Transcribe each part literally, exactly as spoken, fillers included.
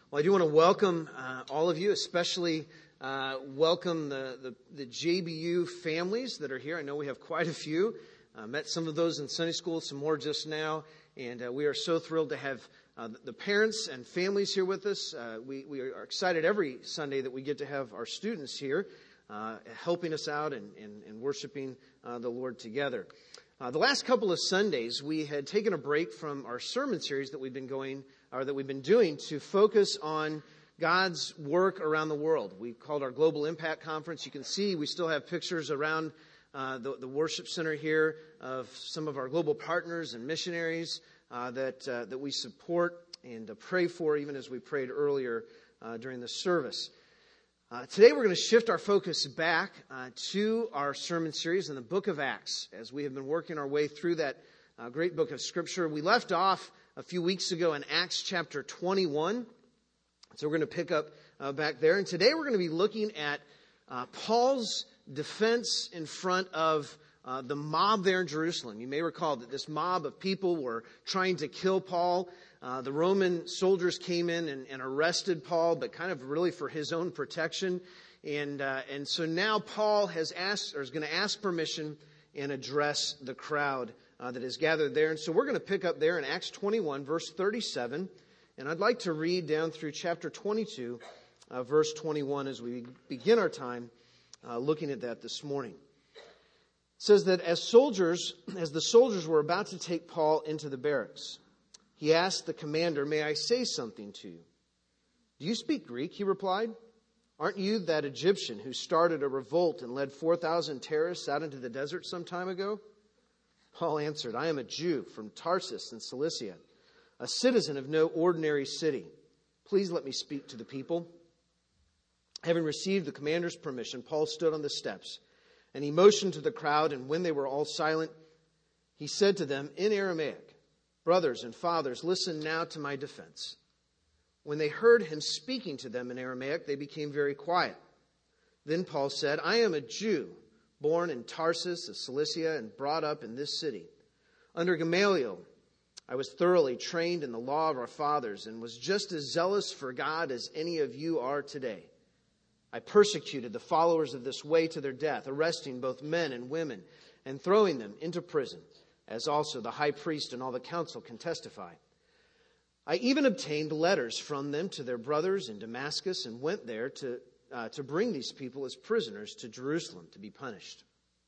Well, I do want to welcome uh, all of you, especially uh, welcome the, the, the J B U families that are here. I know we have quite a few. Uh, met some of those in Sunday school, some more just now. And uh, we are so thrilled to have uh, the parents and families here with us. Uh, we, we are excited every Sunday that we get to have our students here uh, helping us out and, and, and worshiping uh, the Lord together. Uh, the last couple of Sundays, we had taken a break from our sermon series that we've been going, or that we've been doing, to focus on God's work around the world. We called our Global Impact Conference. You can see we still have pictures around uh, the, the worship center here of some of our global partners and missionaries uh, that uh, that we support and uh, pray for, even as we prayed earlier uh, during the service. Uh, today we're going to shift our focus back uh, to our sermon series in the book of Acts, as we have been working our way through that uh, great book of Scripture. We left off a few weeks ago in Acts chapter twenty-one, so we're going to pick up uh, back there. And today we're going to be looking at uh, Paul's defense in front of uh, the mob there in Jerusalem. You may recall that this mob of people were trying to kill Paul. Uh, the Roman soldiers came in and, and arrested Paul, but kind of really for his own protection. And uh, and so now Paul has asked, or is going to ask permission and address the crowd uh, that is gathered there. And so we're going to pick up there in Acts twenty-one, verse thirty-seven. And I'd like to read down through chapter twenty-two, uh, verse twenty-one, as we begin our time uh, looking at that this morning. It says that as soldiers, as the soldiers were about to take Paul into the barracks, he asked the commander, "May I say something to you?" "Do you speak Greek?" he replied. "Aren't you that Egyptian who started a revolt and led four thousand terrorists out into the desert some time ago?" Paul answered, "I am a Jew from Tarsus in Cilicia, a citizen of no ordinary city. Please let me speak to the people." Having received the commander's permission, Paul stood on the steps, and he motioned to the crowd, and when they were all silent, he said to them in Aramaic, "Brothers and fathers, listen now to my defense." When they heard him speaking to them in Aramaic, they became very quiet. Then Paul said, "I am a Jew, born in Tarsus of Cilicia and brought up in this city. Under Gamaliel, I was thoroughly trained in the law of our fathers and was just as zealous for God as any of you are today. I persecuted the followers of this way to their death, arresting both men and women and throwing them into prison, as also the high priest and all the council can testify. I even obtained letters from them to their brothers in Damascus and went there to, uh, to bring these people as prisoners to Jerusalem to be punished.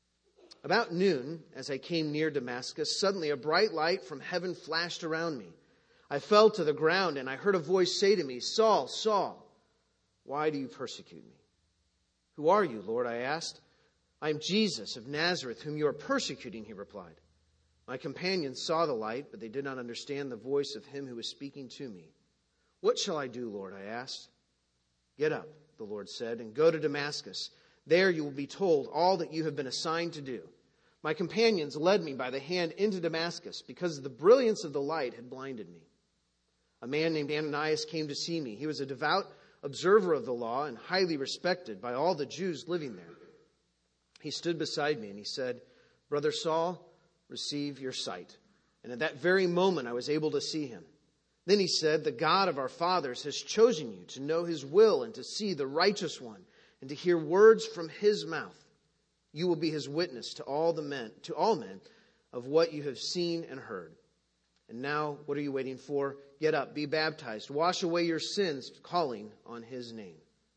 About noon, as I came near Damascus, suddenly a bright light from heaven flashed around me. I fell to the ground and I heard a voice say to me, 'Saul, Saul, why do you persecute me?' 'Who are you, Lord?' I asked. 'I am Jesus of Nazareth, whom you are persecuting,' he replied. My companions saw the light, but they did not understand the voice of him who was speaking to me. 'What shall I do, Lord?' I asked. 'Get up,' the Lord said, 'and go to Damascus. There you will be told all that you have been assigned to do.' My companions led me by the hand into Damascus because the brilliance of the light had blinded me. A man named Ananias came to see me. He was a devout observer of the law and highly respected by all the Jews living there. He stood beside me and he said, 'Brother Saul, receive your sight.' And at that very moment I was able to see him. Then he said, 'The God of our fathers has chosen you to know his will and to see the righteous one and to hear words from his mouth. You will be his witness to all the men, to all men, of what you have seen and heard. And now, what are you waiting for? Get up, be baptized, wash away your sins, calling on his name.'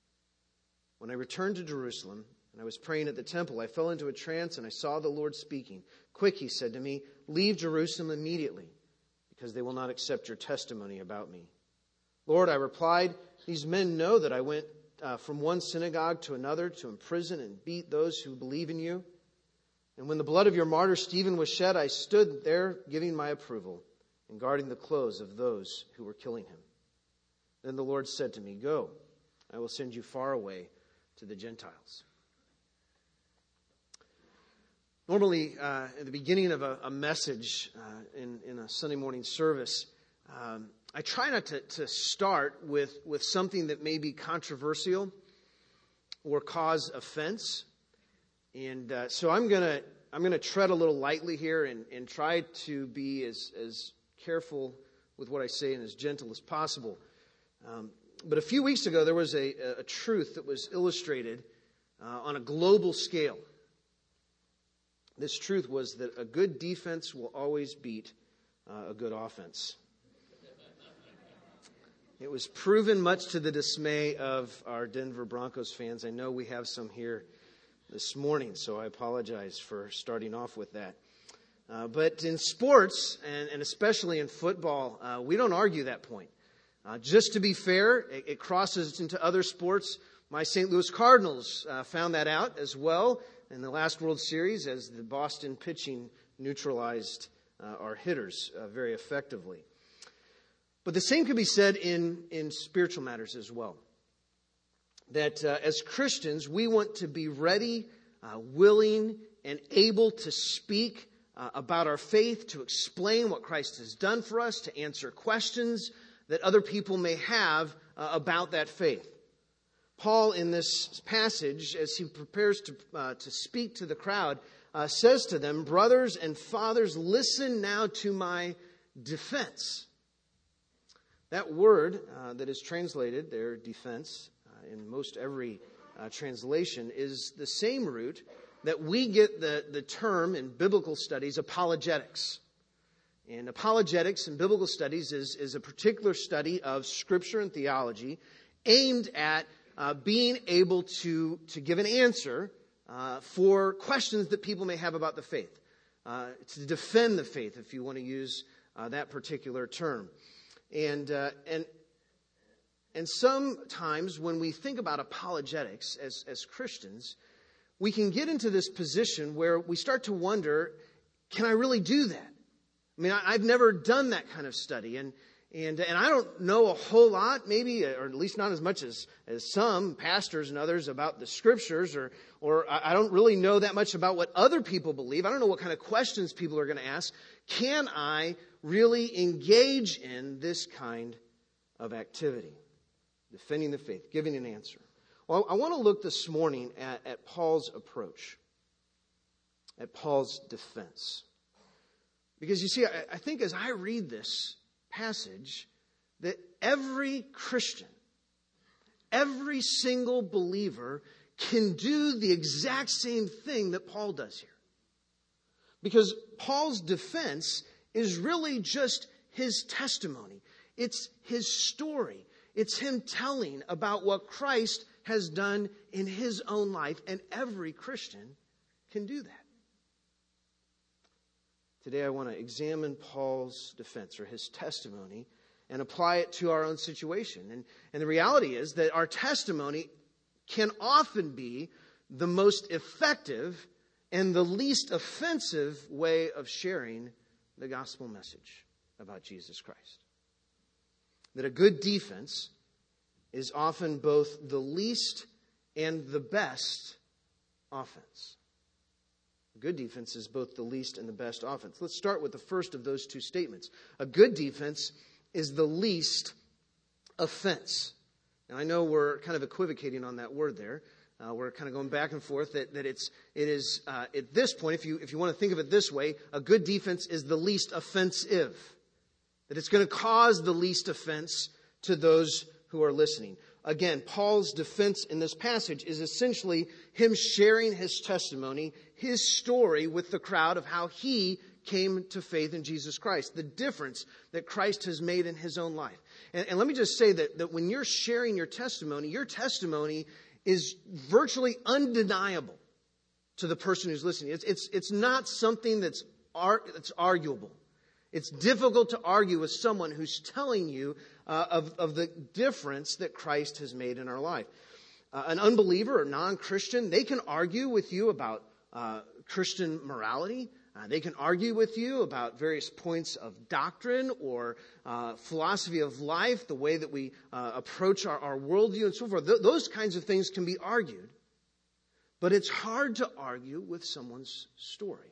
When I returned to Jerusalem and I was praying at the temple, I fell into a trance and I saw the Lord speaking. 'Quick,' he said to me, 'leave Jerusalem immediately, because they will not accept your testimony about me.' 'Lord,' I replied, 'these men know that I went uh, from one synagogue to another to imprison and beat those who believe in you. And when the blood of your martyr Stephen was shed, I stood there giving my approval and guarding the clothes of those who were killing him.' Then the Lord said to me, 'Go, I will send you far away to the Gentiles.'" Normally, uh, at the beginning of a, a message uh, in, in a Sunday morning service, um, I try not to, to start with, with something that may be controversial or cause offense. And uh, so I'm gonna I'm gonna tread a little lightly here and, and try to be as, as careful with what I say and as gentle as possible. Um, but a few weeks ago, there was a, a truth that was illustrated uh, on a global scale. This truth was that a good defense will always beat uh, a good offense. It was proven much to the dismay of our Denver Broncos fans. I know we have some here this morning, so I apologize for starting off with that. Uh, but in sports, and, and especially in football, uh, we don't argue that point. Uh, just to be fair, it, it crosses into other sports. My Saint Louis Cardinals uh, found that out as well in the last World Series as the Boston pitching neutralized uh, our hitters uh, very effectively. But the same could be said in, in spiritual matters as well. That uh, as Christians, we want to be ready, uh, willing, and able to speak uh, about our faith, to explain what Christ has done for us, to answer questions that other people may have uh, about that faith. Paul, in this passage, as he prepares to, uh, to speak to the crowd, uh, says to them, "Brothers and fathers, listen now to my defense." That word uh, that is translated there, defense, uh, in most every uh, translation, is the same root that we get the, the term in biblical studies, apologetics. And apologetics in biblical studies is, is a particular study of Scripture and theology aimed at uh, being able to, to give an answer uh, for questions that people may have about the faith. Uh, to defend the faith, if you want to use uh, that particular term. And uh, and and sometimes when we think about apologetics as, as Christians, we can get into this position where we start to wonder, can I really do that? I mean, I, I've never done that kind of study, and and and I don't know a whole lot, maybe, or at least not as much as, as some pastors and others about the Scriptures, or or I don't really know that much about what other people believe. I don't know what kind of questions people are going to ask. Can I really engage in this kind of activity? Defending the faith, giving an answer. Well, I want to look this morning at, at Paul's approach, at Paul's defense. Because you see, I, I think as I read this passage, that every Christian, every single believer can do the exact same thing that Paul does here. Because Paul's defense is really just his testimony. It's his story. It's him telling about what Christ has done in his own life, and every Christian can do that. Today I want to examine Paul's defense, or his testimony, and apply it to our own situation. And, and the reality is that our testimony can often be the most effective and the least offensive way of sharing the gospel message about Jesus Christ. That a good defense is often both the least and the best offense. A good defense is both the least and the best offense. Let's start with the first of those two statements. A good defense is the least offense. Now, I know we're kind of equivocating on that word there. Uh, we're kind of going back and forth. That, that it's it is uh, at this point, if you if you want to think of it this way, a good defense is the least offensive. That it's going to cause the least offense to those who are listening. Again, Paul's defense in this passage is essentially him sharing his testimony, his story with the crowd of how he came to faith in Jesus Christ, the difference that Christ has made in his own life. And, and let me just say that, that when you're sharing your testimony, your testimony is virtually undeniable to the person who's listening. It's, it's, it's not something that's, ar- that's arguable. It's difficult to argue with someone who's telling you uh, of, of the difference that Christ has made in our life. Uh, an unbeliever or non-Christian, they can argue with you about uh, Christian morality. Uh, they can argue with you about various points of doctrine or uh, philosophy of life, the way that we uh, approach our, our worldview and so forth. Th- those kinds of things can be argued. But it's hard to argue with someone's story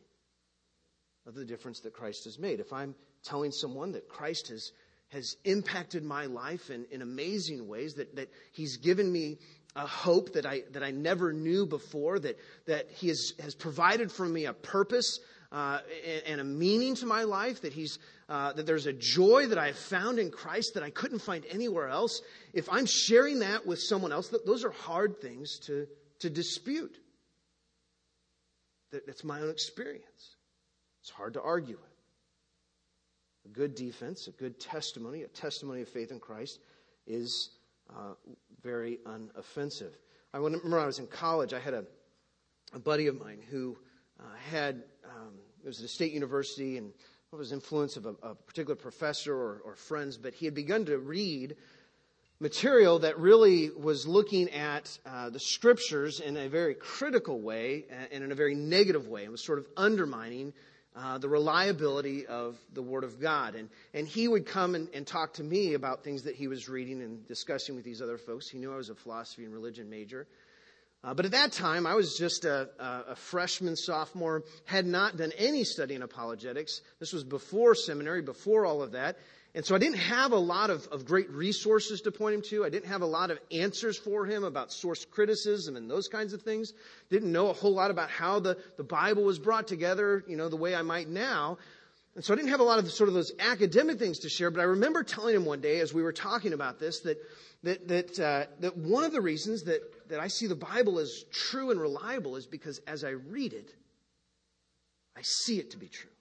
of the difference that Christ has made. If I'm telling someone that Christ has, has impacted my life in, in amazing ways, that, that He's given me a hope that I that I never knew before, that, that He has, has provided for me a purpose uh, and, and a meaning to my life, that he's uh, that there's a joy that I have found in Christ that I couldn't find anywhere else, if I'm sharing that with someone else, th- those are hard things to, to dispute. That, that's my own experience. It's hard to argue with. A good defense, a good testimony, a testimony of faith in Christ is uh, very unoffensive. I remember when I was in college, I had a, a buddy of mine who uh, had, um, it was at a state university, and it was influence of a, a particular professor or, or friends, but he had begun to read material that really was looking at uh, the scriptures in a very critical way and in a very negative way, and was sort of undermining Uh, the reliability of the Word of God. And and he would come and, and talk to me about things that he was reading and discussing with these other folks. He knew I was a philosophy and religion major. Uh, but at that time, I was just a, a, a freshman, sophomore, had not done any study in apologetics. This was before seminary, before all of that. And so I didn't have a lot of, of great resources to point him to. I didn't have a lot of answers for him about source criticism and those kinds of things. Didn't know a whole lot about how the, the Bible was brought together, you know, the way I might now. And so I didn't have a lot of the, sort of those academic things to share. But I remember telling him one day as we were talking about this that that that uh, that one of the reasons that, that I see the Bible as true and reliable is because as I read it, I see it to be true.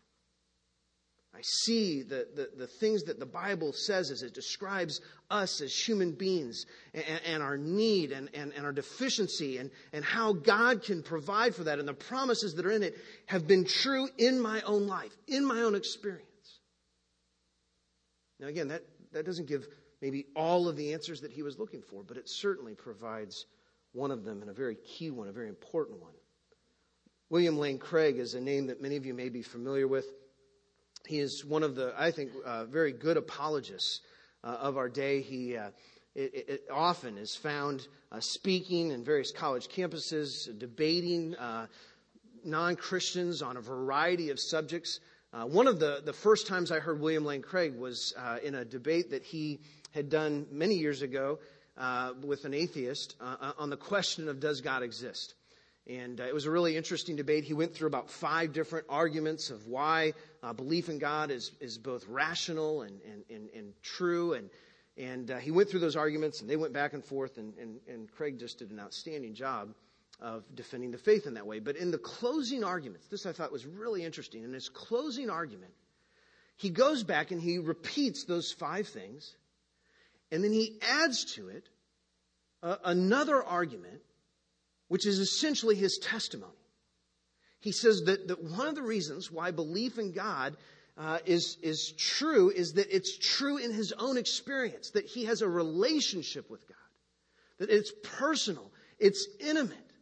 I see the, the, the things that the Bible says as it describes us as human beings and, and our need and, and, and our deficiency and, and how God can provide for that. And the promises that are in it have been true in my own life, in my own experience. Now again, that, that doesn't give maybe all of the answers that he was looking for, but it certainly provides one of them, and a very key one, a very important one. William Lane Craig is a name that many of you may be familiar with. He is one of the, I think, uh, very good apologists uh, of our day. He uh, it, it often is found uh, speaking in various college campuses, debating uh, non-Christians on a variety of subjects. Uh, one of the, the first times I heard William Lane Craig was uh, in a debate that he had done many years ago uh, with an atheist uh, on the question of does God exist? And uh, it was a really interesting debate. He went through about five different arguments of why uh, belief in God is, is both rational and, and, and, and true. And, and uh, he went through those arguments, and they went back and forth. And, and, and Craig just did an outstanding job of defending the faith in that way. But in the closing arguments, this I thought was really interesting. In his closing argument, he goes back and he repeats those five things. And then he adds to it uh, another argument, which is essentially his testimony. He says that, that one of the reasons why belief in God uh, is, is true is that it's true in his own experience, that he has a relationship with God, that it's personal, it's intimate,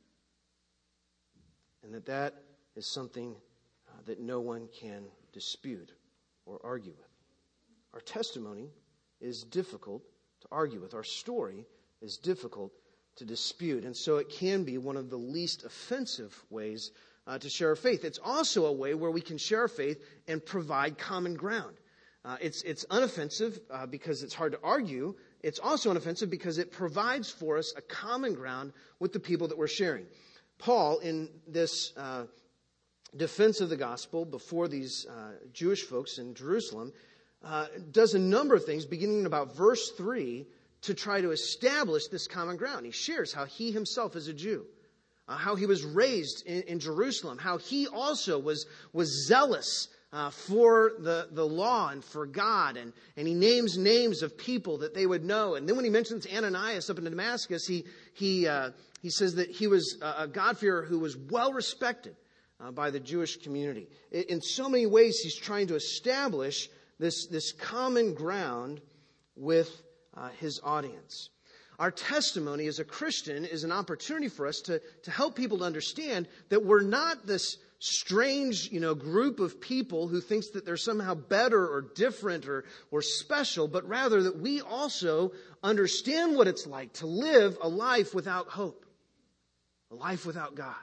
and that that is something uh, that no one can dispute or argue with. Our testimony is difficult to argue with. Our story is difficult to dispute. And so it can be one of the least offensive ways uh, to share our faith. It's also a way where we can share our faith and provide common ground. Uh, it's it's unoffensive uh, because it's hard to argue. It's also unoffensive because it provides for us a common ground with the people that we're sharing. Paul, in this uh, defense of the gospel before these uh, Jewish folks in Jerusalem, uh, does a number of things, beginning in about verse three, to try to establish this common ground. He shares how he himself is a Jew, uh, how he was raised in, in Jerusalem, how he also was, was zealous uh, for the, the law and for God. And, and he names names of people that they would know. And then when he mentions Ananias up in Damascus, he, he, uh, he says that he was a God-fearer who was well respected uh, by the Jewish community. In, in so many ways, he's trying to establish this, this common ground with Uh, his audience. Our testimony as a Christian is an opportunity for us to, to help people to understand that we're not this strange, you know, group of people who thinks that they're somehow better or different or, or special, but rather that we also understand what it's like to live a life without hope, a life without God.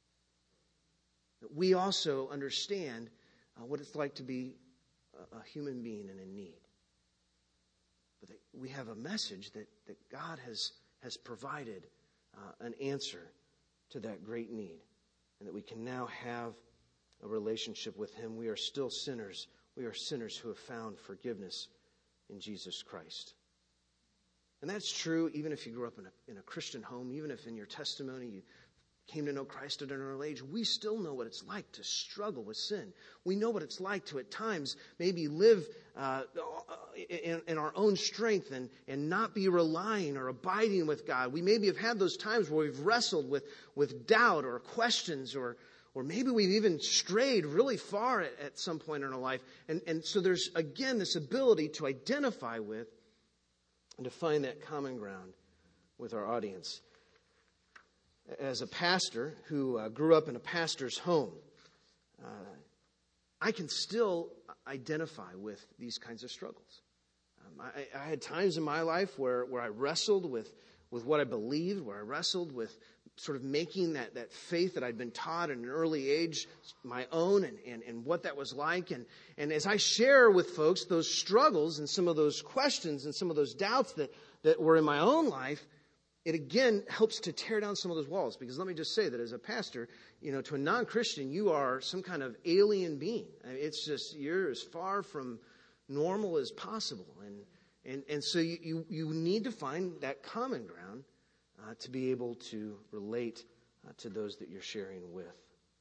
That we also understand uh, what it's like to be a, a human being and in need. But that we have a message that, that God has, has provided uh, an answer to that great need. And that we can now have a relationship with him. We are still sinners. We are sinners who have found forgiveness in Jesus Christ. And that's true even if you grew up in a, in a Christian home, even if in your testimony you came to know Christ at an early age. We still know what it's like to struggle with sin. We know what it's like to at times maybe live uh, in, in our own strength and, and not be relying or abiding with God. We maybe have had those times where we've wrestled with, with doubt or questions, or or maybe we've even strayed really far at, at some point in our life. And, and so there's, again, this ability to identify with and to find that common ground with our audience. As a pastor who uh, grew up in a pastor's home, uh, I can still identify with these kinds of struggles. Um, I, I had times in my life where, where I wrestled with, with what I believed, where I wrestled with sort of making that, that faith that I'd been taught at an early age my own, and, and, and what that was like. And, and as I share with folks those struggles and some of those questions and some of those doubts that, that were in my own life, it again helps to tear down some of those walls. Because let me just say that as a pastor, you know, to a non-Christian, you are some kind of alien being. I mean, it's just, you're as far from normal as possible. And and, and so you, you, you need to find that common ground uh, to be able to relate uh, to those that you're sharing with.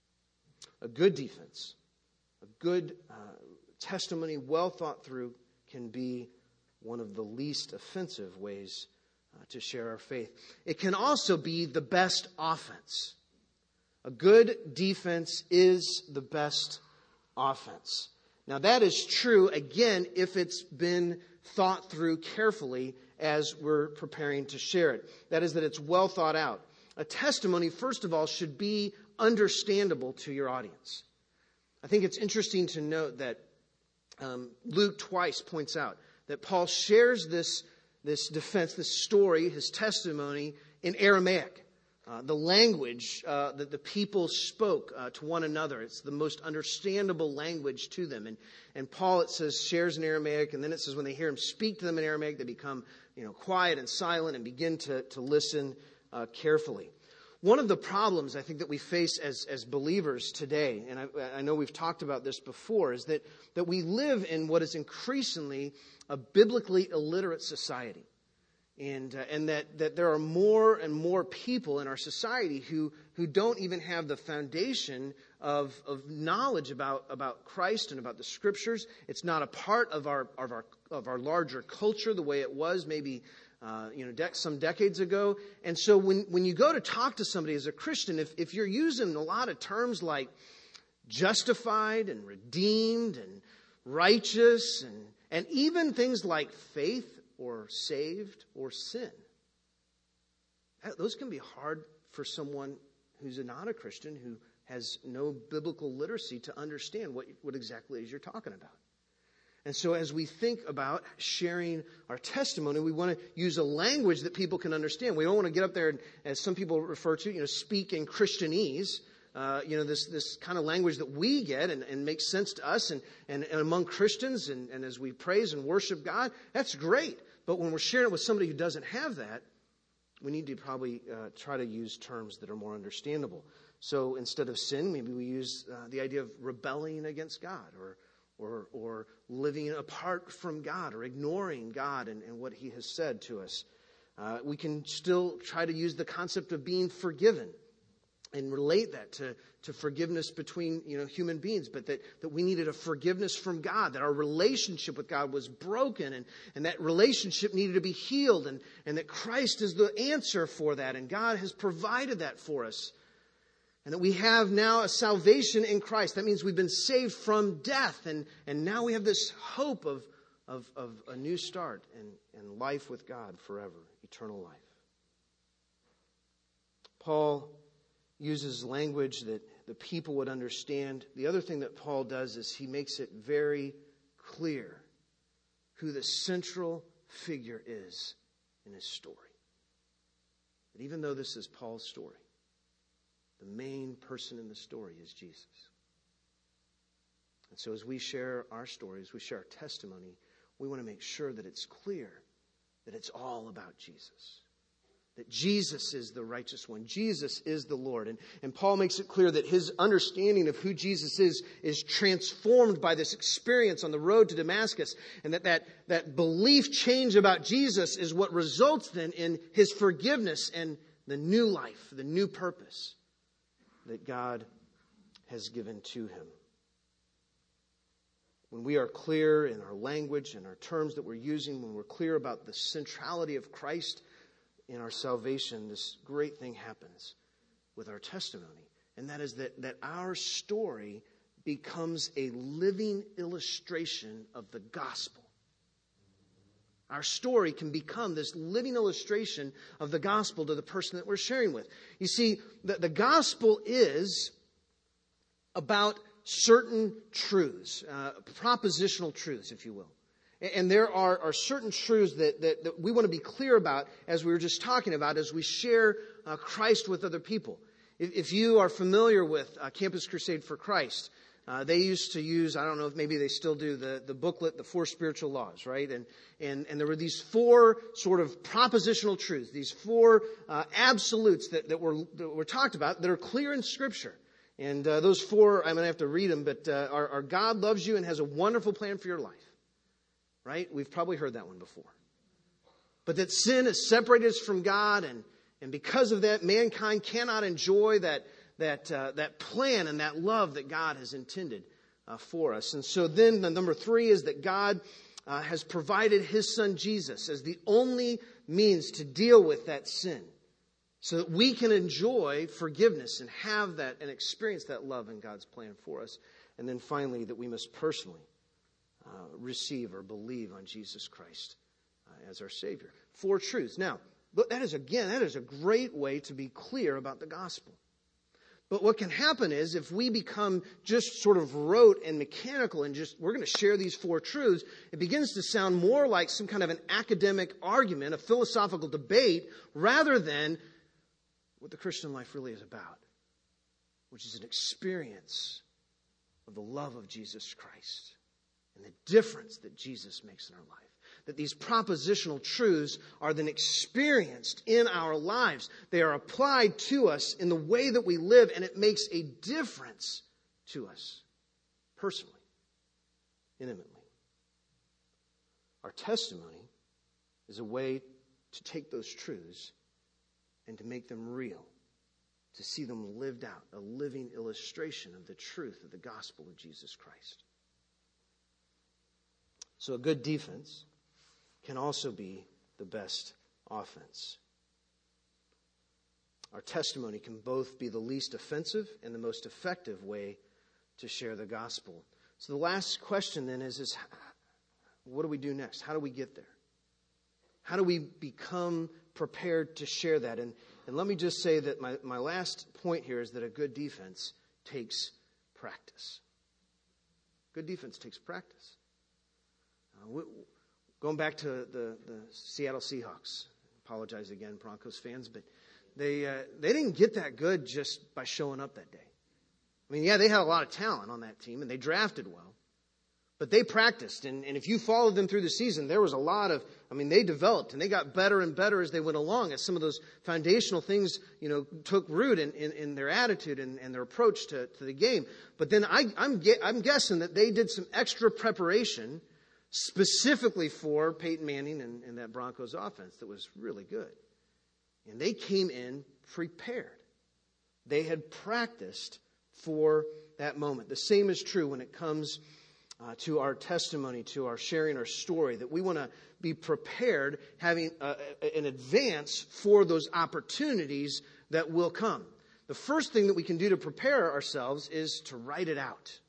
A good defense, a good uh, testimony, well thought through, can be one of the least offensive ways Uh, to share our faith. It can also be the best offense. A good defense is the best offense. Now that is true, again, if it's been thought through carefully as we're preparing to share it. That is, that it's well thought out. A testimony, first of all, should be understandable to your audience. I think it's interesting to note that um, Luke twice points out that Paul shares this This defense, this story, his testimony in Aramaic, uh, the language uh, that the people spoke uh, to one another. It's the most understandable language to them. And and Paul, it says, shares in Aramaic, and then it says when they hear him speak to them in Aramaic, they become you know quiet and silent and begin to to listen uh, carefully. One of the problems I think that we face as as believers today, and I, I know we've talked about this before, is that that we live in what is increasingly a biblically illiterate society. And uh, and that, that there are more and more people in our society who, who don't even have the foundation of, of knowledge about, about Christ and about the Scriptures. It's not a part of our of our of our larger culture the way it was maybe uh, you know de- some decades ago. And so when, when you go to talk to somebody as a Christian, if, if you're using a lot of terms like justified and redeemed and righteous and And even things like faith or saved or sin, those can be hard for someone who's not a Christian, who has no biblical literacy, to understand what, what exactly it is you're talking about. And so as we think about sharing our testimony, we want to use a language that people can understand. We don't want to get up there and, as some people refer to, you know, speak in Christianese. Uh, you know, this this kind of language that we get and, and makes sense to us and, and, and among Christians, and, and as we praise and worship God, that's great. But when we're sharing it with somebody who doesn't have that, we need to probably uh, try to use terms that are more understandable. So instead of sin, maybe we use uh, the idea of rebelling against God, or or or living apart from God, or ignoring God and, and what He has said to us. Uh, we can still try to use the concept of being forgiven and relate that to, to forgiveness between you know human beings, but that, that we needed a forgiveness from God, that our relationship with God was broken, and, and that relationship needed to be healed, and, and that Christ is the answer for that, and God has provided that for us. And that we have now a salvation in Christ. That means we've been saved from death, and, and now we have this hope of, of, of a new start and, and life with God forever, eternal life. Paul uses language that the people would understand. The other thing that Paul does is he makes it very clear who the central figure is in his story. That even though this is Paul's story, the main person in the story is Jesus. And so as we share our stories, we share our testimony, we want to make sure that it's clear that it's all about Jesus. That Jesus is the righteous one. Jesus is the Lord. And, and Paul makes it clear that his understanding of who Jesus is is transformed by this experience on the road to Damascus. And that, that that belief change about Jesus is what results then in his forgiveness and the new life, the new purpose that God has given to him. When we are clear in our language and our terms that we're using, when we're clear about the centrality of Christ in our salvation, this great thing happens with our testimony. And that is that, that our story becomes a living illustration of the gospel. Our story can become this living illustration of the gospel to the person that we're sharing with. You see, the, the gospel is about certain truths, uh, propositional truths, if you will. And there are, are certain truths that, that, that we want to be clear about, as we were just talking about, as we share uh, Christ with other people. If, if you are familiar with uh, Campus Crusade for Christ, uh, they used to use, I don't know if maybe they still do, the, the booklet, The Four Spiritual Laws, right? And, and, and there were these four sort of propositional truths, these four uh, absolutes that, that, were, that were talked about that are clear in Scripture. And uh, those four, I'm going to have to read them, but uh, are, are God loves you and has a wonderful plan for your life. Right? We've probably heard that one before. But that sin has separated us from God, and, and because of that, mankind cannot enjoy that, that, uh, that plan and that love that God has intended uh, for us. And so then the number three is that God uh, has provided his son Jesus as the only means to deal with that sin, so that we can enjoy forgiveness and have that and experience that love in God's plan for us. And then finally, that we must personally Uh, receive or believe on Jesus Christ uh, as our Savior. Four truths. Now, but that is, again, that is a great way to be clear about the gospel. But what can happen is if we become just sort of rote and mechanical and just, we're going to share these four truths, it begins to sound more like some kind of an academic argument, a philosophical debate, rather than what the Christian life really is about, which is an experience of the love of Jesus Christ. And the difference that Jesus makes in our life. That these propositional truths are then experienced in our lives. They are applied to us in the way that we live, and it makes a difference to us personally, intimately. Our testimony is a way to take those truths and to make them real, to see them lived out, a living illustration of the truth of the gospel of Jesus Christ. So a good defense can also be the best offense. Our testimony can both be the least offensive and the most effective way to share the gospel. So the last question then is, is what do we do next? How do we get there? How do we become prepared to share that? And, and let me just say that my, my last point here is that a good defense takes practice. Good defense takes practice. Uh, going back to the, the Seattle Seahawks, apologize again, Broncos fans, but they uh, they didn't get that good just by showing up that day. I mean, yeah, they had a lot of talent on that team, and they drafted well. But they practiced, and, and if you followed them through the season, there was a lot of, I mean, they developed, and they got better and better as they went along, as some of those foundational things, you know, took root in, in, in their attitude and, and their approach to, to the game. But then I, I'm, I'm guessing that they did some extra preparation specifically for Peyton Manning and, and that Broncos offense that was really good. And they came in prepared. They had practiced for that moment. The same is true when it comes uh, to our testimony, to our sharing our story, that we want to be prepared, having uh, an advance for those opportunities that will come. The first thing that we can do to prepare ourselves is to write it out.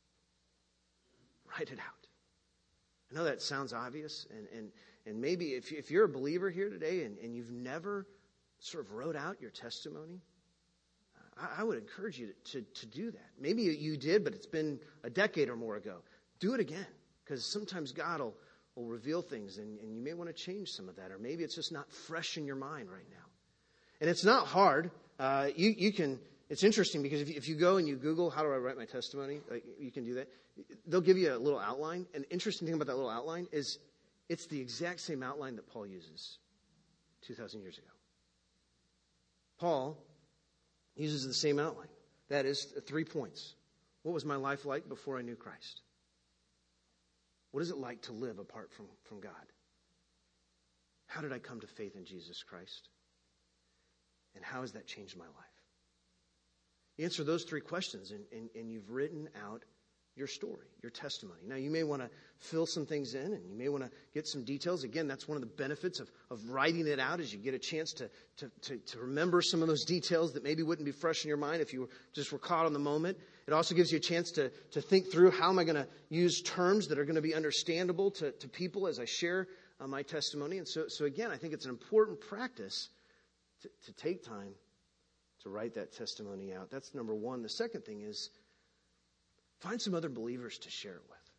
Write it out. I know that sounds obvious, and, and, and maybe if, if you're a believer here today and, and you've never sort of wrote out your testimony, I, I would encourage you to, to, to do that. Maybe you did, but it's been a decade or more ago. Do it again, because sometimes God will, will reveal things, and, and you may want to change some of that, or maybe it's just not fresh in your mind right now. And it's not hard. Uh, you, you can... It's interesting because if you, if you go and you Google, how do I write my testimony? Like, you can do that. They'll give you a little outline. And the interesting thing about that little outline is it's the exact same outline that Paul uses two thousand years ago. Paul uses the same outline. That is three points. What was my life like before I knew Christ? What is it like to live apart from, from God? How did I come to faith in Jesus Christ? And how has that changed my life? You answer those three questions and, and, and you've written out your story, your testimony. Now, you may want to fill some things in and you may want to get some details. Again, that's one of the benefits of, of writing it out, as you get a chance to, to, to, to remember some of those details that maybe wouldn't be fresh in your mind if you were, just were caught on the moment. It also gives you a chance to, to think through, how am I going to use terms that are going to be understandable to, to people as I share uh, my testimony. And so, so again, I think it's an important practice to, to take time to write that testimony out. That's number one. The second thing is, find some other believers to share it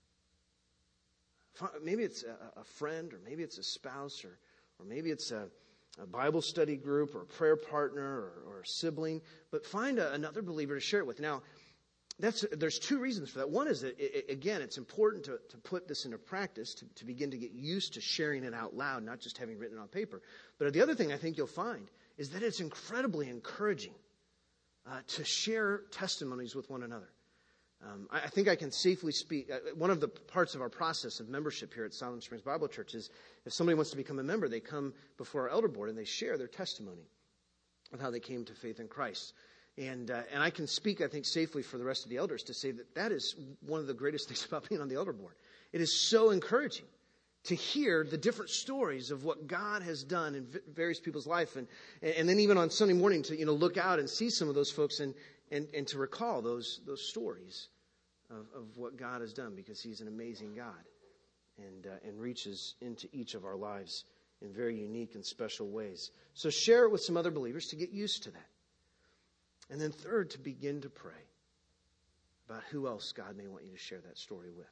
with. Maybe it's a friend, or maybe it's a spouse, or, or maybe it's a, a Bible study group, or a prayer partner, or, or a sibling. But find a, another believer to share it with. Now, that's there's two reasons for that. One is that, it, again, it's important to, to put this into practice, to, to begin to get used to sharing it out loud, not just having written it on paper. But the other thing I think you'll find is that it's incredibly encouraging uh, to share testimonies with one another. Um, I, I think I can safely speak. Uh, one of the parts of our process of membership here at Silent Springs Bible Church is, if somebody wants to become a member, they come before our elder board and they share their testimony of how they came to faith in Christ. And uh, and I can speak, I think, safely for the rest of the elders to say that that is one of the greatest things about being on the elder board. It is so encouraging to hear the different stories of what God has done in various people's life. And, and then even on Sunday morning to, you know, look out and see some of those folks and, and, and to recall those, those stories of, of what God has done, because He's an amazing God and, uh, and reaches into each of our lives in very unique and special ways. So share it with some other believers to get used to that. And then third, to begin to pray about who else God may want you to share that story with.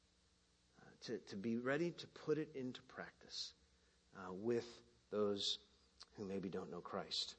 To, to be ready to put it into practice uh, with those who maybe don't know Christ.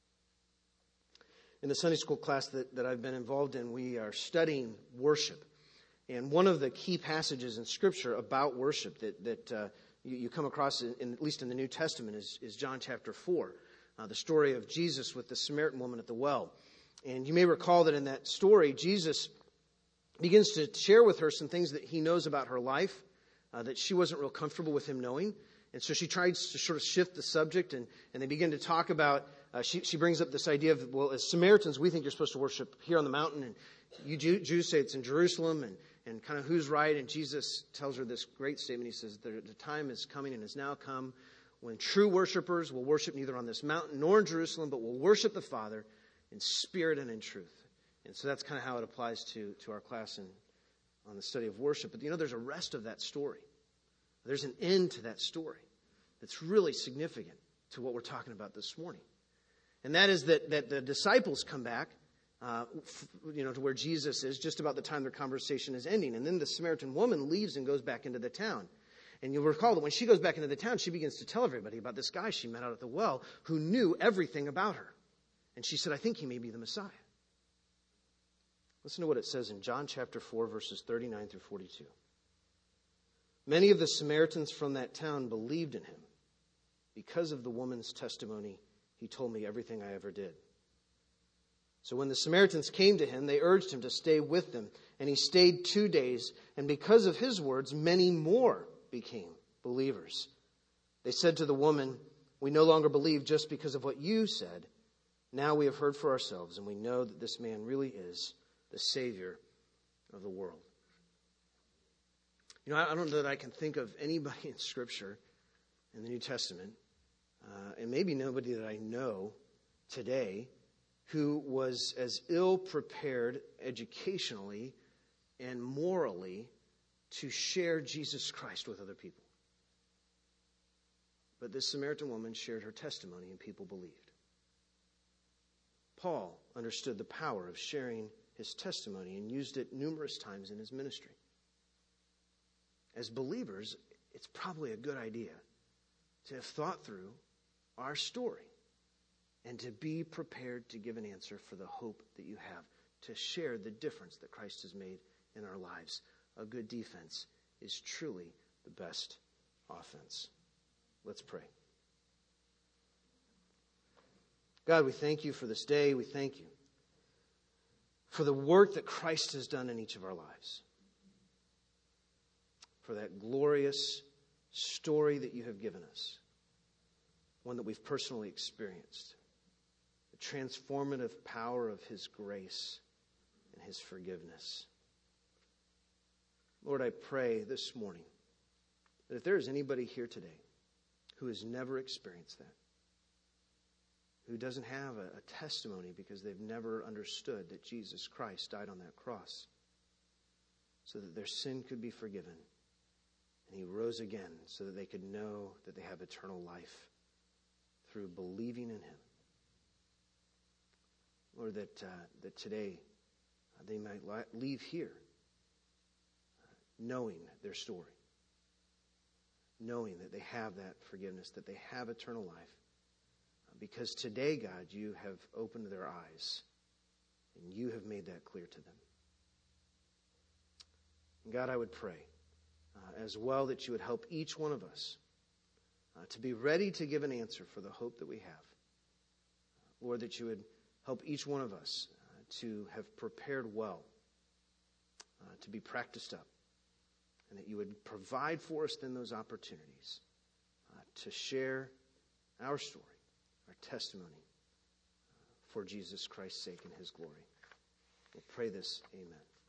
In the Sunday school class that, that I've been involved in, we are studying worship. And one of the key passages in Scripture about worship that, that uh, you, you come across, in, in, at least in the New Testament, is, is John chapter four, uh, the story of Jesus with the Samaritan woman at the well. And you may recall that in that story, Jesus begins to share with her some things that he knows about her life, Uh, that she wasn't real comfortable with him knowing. And so she tries to sort of shift the subject, and, and they begin to talk about, uh, she, she brings up this idea of, well, as Samaritans, we think you're supposed to worship here on the mountain, and you Jew, Jews say it's in Jerusalem, and, and kind of who's right. And Jesus tells her this great statement. He says, the, the time is coming and has now come when true worshipers will worship neither on this mountain nor in Jerusalem, but will worship the Father in spirit and in truth. And so that's kind of how it applies to, to our class in on the study of worship. But, you know, there's a rest of that story. There's an end to that story that's really significant to what we're talking about this morning. And that is that, that the disciples come back, uh, f- you know, to where Jesus is just about the time their conversation is ending. And then the Samaritan woman leaves and goes back into the town. And you'll recall that when she goes back into the town, she begins to tell everybody about this guy she met out at the well who knew everything about her. And she said, I think he may be the Messiah. Listen to what it says in John chapter four, verses thirty-nine through forty-two. Many of the Samaritans from that town believed in him. Because of the woman's testimony, he told me everything I ever did. So when the Samaritans came to him, they urged him to stay with them. And he stayed two days. And because of his words, many more became believers. They said to the woman, we no longer believe just because of what you said. Now we have heard for ourselves, and we know that this man really is the Savior of the world. You know, I don't know that I can think of anybody in Scripture, in the New Testament, uh, and maybe nobody that I know today, who was as ill-prepared educationally and morally to share Jesus Christ with other people. But this Samaritan woman shared her testimony, and people believed. Paul understood the power of sharing his testimony and used it numerous times in his ministry. As believers, it's probably a good idea to have thought through our story and to be prepared to give an answer for the hope that you have, to share the difference that Christ has made in our lives. A good defense is truly the best offense. Let's pray. God, we thank you for this day. We thank you for the work that Christ has done in each of our lives. For that glorious story that you have given us. One that we've personally experienced. The transformative power of his grace and his forgiveness. Lord, I pray this morning that if there is anybody here today who has never experienced that, who doesn't have a, a testimony because they've never understood that Jesus Christ died on that cross so that their sin could be forgiven, and he rose again so that they could know that they have eternal life through believing in him. Lord, that, uh, that today uh, they might li- leave here uh, knowing their story, knowing that they have that forgiveness, that they have eternal life. Because today, God, you have opened their eyes and you have made that clear to them. And God, I would pray uh, as well that you would help each one of us uh, to be ready to give an answer for the hope that we have. Lord, that you would help each one of us uh, to have prepared well, uh, to be practiced up, and that you would provide for us then those opportunities uh, to share our story, our testimony for Jesus Christ's sake and his glory. We'll pray this. Amen.